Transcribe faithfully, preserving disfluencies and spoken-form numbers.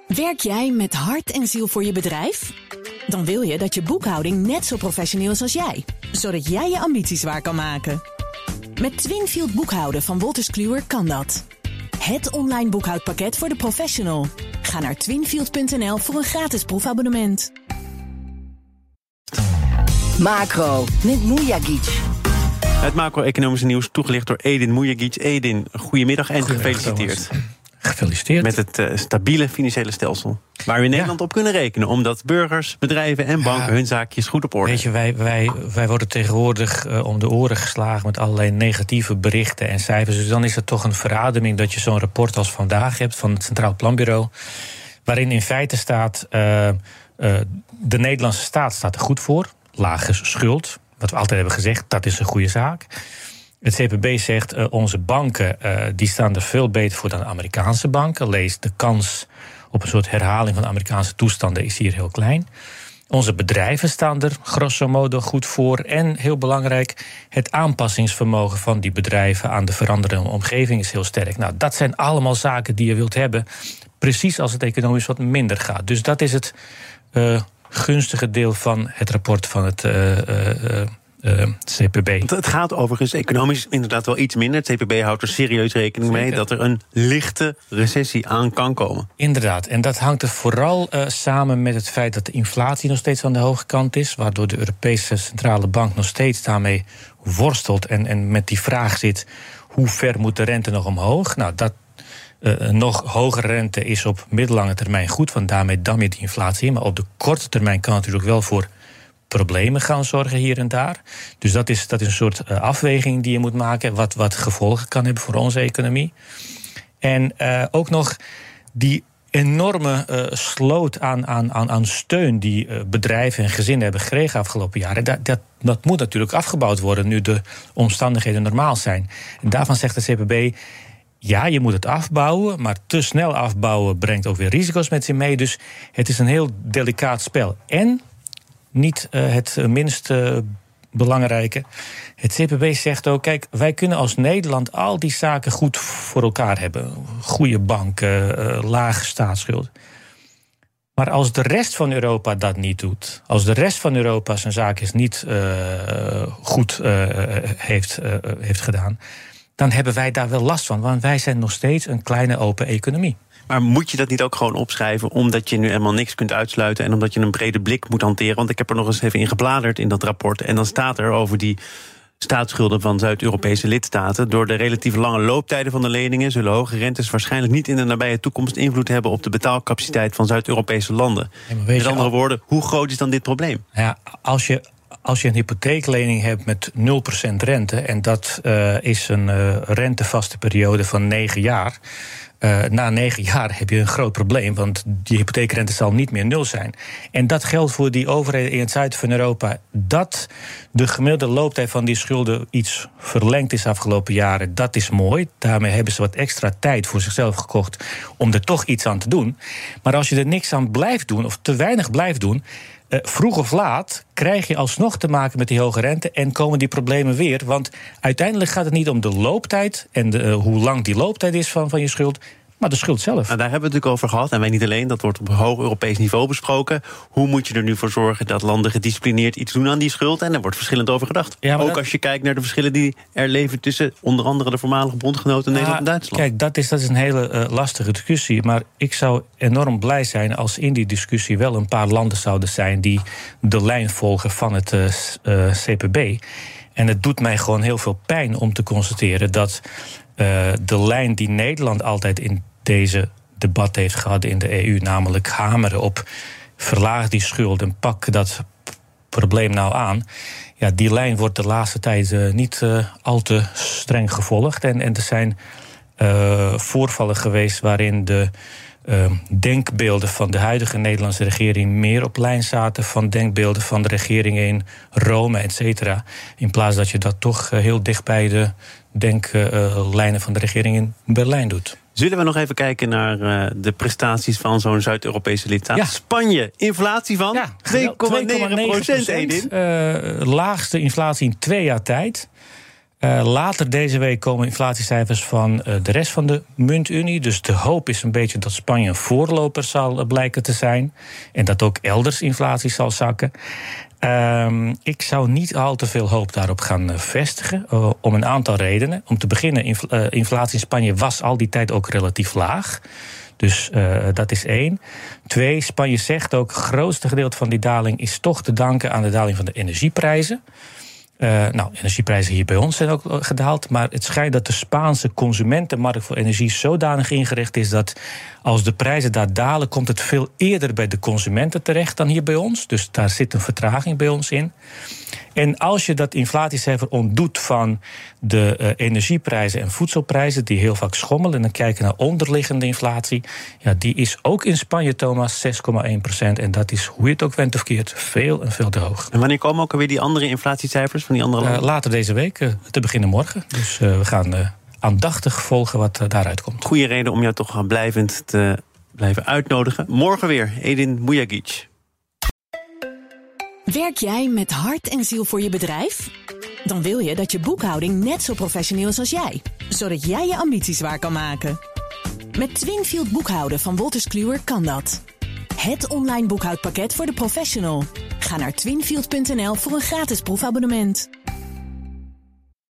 Werk jij met hart en ziel voor je bedrijf? Dan wil je dat je boekhouding net zo professioneel is als jij, zodat jij je ambities waar kan maken. Met Twinfield boekhouden van Wolters Kluwer kan dat. Het online boekhoudpakket voor de professional. Ga naar twinfield punt n l voor een gratis proefabonnement. Macro met Mujagic. Het macro-economische nieuws toegelicht door Edin Mujagic. Edin, goedemiddag en gefeliciteerd. Gefeliciteerd. Met het uh, stabiele financiële stelsel. Waar we in Nederland ja. op kunnen rekenen. Omdat burgers, bedrijven en banken ja. hun zaakjes goed op orde Weet je, wij, wij, wij worden tegenwoordig uh, om de oren geslagen met allerlei negatieve berichten en cijfers. Dus dan is het toch een verademing dat je zo'n rapport als vandaag hebt van het Centraal Planbureau. Waarin in feite staat, uh, uh, de Nederlandse staat staat er goed voor. Lage schuld. Wat we altijd hebben gezegd, dat is een goede zaak. Het C P B zegt, uh, onze banken uh, die staan er veel beter voor dan de Amerikaanse banken. Lees, de kans op een soort herhaling van de Amerikaanse toestanden is hier heel klein. Onze bedrijven staan er grosso modo goed voor. En heel belangrijk, het aanpassingsvermogen van die bedrijven aan de veranderende omgeving is heel sterk. Nou, dat zijn allemaal zaken die je wilt hebben, precies als het economisch wat minder gaat. Dus dat is het uh, gunstige deel van het rapport van het Uh, uh, Uh, C P B. Het gaat overigens economisch inderdaad wel iets minder. Het C P B houdt er serieus rekening mee dat er een lichte recessie aan kan komen. Inderdaad, en dat hangt er vooral uh, samen met het feit dat de inflatie nog steeds aan de hoge kant is, waardoor de Europese Centrale Bank nog steeds daarmee worstelt en, en met die vraag zit, hoe ver moet de rente nog omhoog? Nou, dat uh, nog hogere rente is op middellange termijn goed, want daarmee dam je die inflatie in. Maar op de korte termijn kan het natuurlijk wel voor problemen gaan zorgen hier en daar. Dus dat is, dat is een soort uh, afweging die je moet maken, wat, wat gevolgen kan hebben voor onze economie. En uh, ook nog die enorme uh, sloot aan, aan, aan, aan steun die uh, bedrijven en gezinnen hebben gekregen afgelopen jaren. Dat, dat, dat moet natuurlijk afgebouwd worden nu de omstandigheden normaal zijn. En daarvan zegt de C P B, ja, je moet het afbouwen, maar te snel afbouwen brengt ook weer risico's met zich mee. Dus het is een heel delicaat spel. En niet uh, het minst uh, belangrijke. Het C P B zegt ook, kijk, wij kunnen als Nederland al die zaken goed voor elkaar hebben. Goede banken, uh, lage staatsschuld. Maar als de rest van Europa dat niet doet, als de rest van Europa zijn zaakjes niet uh, goed uh, heeft, uh, heeft gedaan, dan hebben wij daar wel last van. Want wij zijn nog steeds een kleine open economie. Maar moet je dat niet ook gewoon opschrijven omdat je nu helemaal niks kunt uitsluiten en omdat je een brede blik moet hanteren? Want ik heb er nog eens even in gebladerd in dat rapport. En dan staat er over die staatsschulden van Zuid-Europese lidstaten. Door de relatief lange looptijden van de leningen zullen hoge rentes waarschijnlijk niet in de nabije toekomst invloed hebben op de betaalcapaciteit van Zuid-Europese landen. Ja, met andere al... woorden, hoe groot is dan dit probleem? Ja, als je Als je een hypotheeklening hebt met nul procent rente, en dat uh, is een uh, rentevaste periode van negen jaar. Uh, na negen jaar heb je een groot probleem, want die hypotheekrente zal niet meer nul zijn. En dat geldt voor die overheden in het zuiden van Europa. Dat de gemiddelde looptijd van die schulden iets verlengd is de afgelopen jaren, dat is mooi. Daarmee hebben ze wat extra tijd voor zichzelf gekocht om er toch iets aan te doen. Maar als je er niks aan blijft doen, of te weinig blijft doen, Uh, vroeg of laat krijg je alsnog te maken met die hoge rente en komen die problemen weer. Want uiteindelijk gaat het niet om de looptijd en de, uh, hoe lang die looptijd is van, van je schuld, maar de schuld zelf. Nou, daar hebben we het natuurlijk over gehad. En wij niet alleen, dat wordt op hoog Europees niveau besproken. Hoe moet je er nu voor zorgen dat landen gedisciplineerd iets doen aan die schuld? En daar wordt verschillend over gedacht. Ja, ook dat, als je kijkt naar de verschillen die er leven tussen onder andere de voormalige bondgenoten ja, Nederland en Duitsland. Kijk, dat is, dat is een hele uh, lastige discussie. Maar ik zou enorm blij zijn als in die discussie wel een paar landen zouden zijn die de lijn volgen van het uh, uh, C P B. En het doet mij gewoon heel veel pijn om te constateren dat Uh, de lijn die Nederland altijd in deze debat heeft gehad in de E U, namelijk hameren op verlaag die schuld en pak dat probleem nou aan. Ja, die lijn wordt de laatste tijd uh, niet uh, al te streng gevolgd. En, en er zijn uh, voorvallen geweest waarin de uh, denkbeelden van de huidige Nederlandse regering meer op lijn zaten van denkbeelden van de regeringen in Rome, et cetera. In plaats dat je dat toch uh, heel dicht bij de denklijnen uh, van de regering in Berlijn doet. Zullen we nog even kijken naar uh, de prestaties van zo'n Zuid-Europese lidstaat? Ja. Spanje, inflatie van ja, twee komma negen procent. Uh, laagste inflatie in twee jaar tijd. Uh, later deze week komen inflatiecijfers van uh, de rest van de muntunie. Dus de hoop is een beetje dat Spanje een voorloper zal uh, blijken te zijn. En dat ook elders inflatie zal zakken. Uh, ik zou niet al te veel hoop daarop gaan uh, vestigen. Uh, om een aantal redenen. Om te beginnen, infl- uh, inflatie in Spanje was al die tijd ook relatief laag. Dus uh, dat is één. Twee, Spanje zegt ook, het grootste gedeelte van die daling is toch te danken aan de daling van de energieprijzen. Uh, nou, energieprijzen hier bij ons zijn ook gedaald. Maar het schijnt dat de Spaanse consumentenmarkt voor energie zodanig ingericht is dat als de prijzen daar dalen, komt het veel eerder bij de consumenten terecht dan hier bij ons. Dus daar zit een vertraging bij ons in. En als je dat inflatiecijfer ontdoet van de uh, energieprijzen en voedselprijzen, die heel vaak schommelen, en dan kijken naar onderliggende inflatie, ja, die is ook in Spanje, Thomas, zes komma één procent. En dat is, hoe je het ook went of keert, veel en veel te hoog. En wanneer komen ook alweer die andere inflatiecijfers van die andere landen? Uh, later deze week, uh, te beginnen morgen. Dus uh, we gaan uh, aandachtig volgen wat uh, daaruit komt. Goeie reden om jou toch blijvend te blijven uitnodigen. Morgen weer, Edin Mujagic. Werk jij met hart en ziel voor je bedrijf? Dan wil je dat je boekhouding net zo professioneel is als jij, zodat jij je ambities waar kan maken. Met Twinfield boekhouden van Wolters Kluwer kan dat. Het online boekhoudpakket voor de professional. Ga naar twinfield punt n l voor een gratis proefabonnement.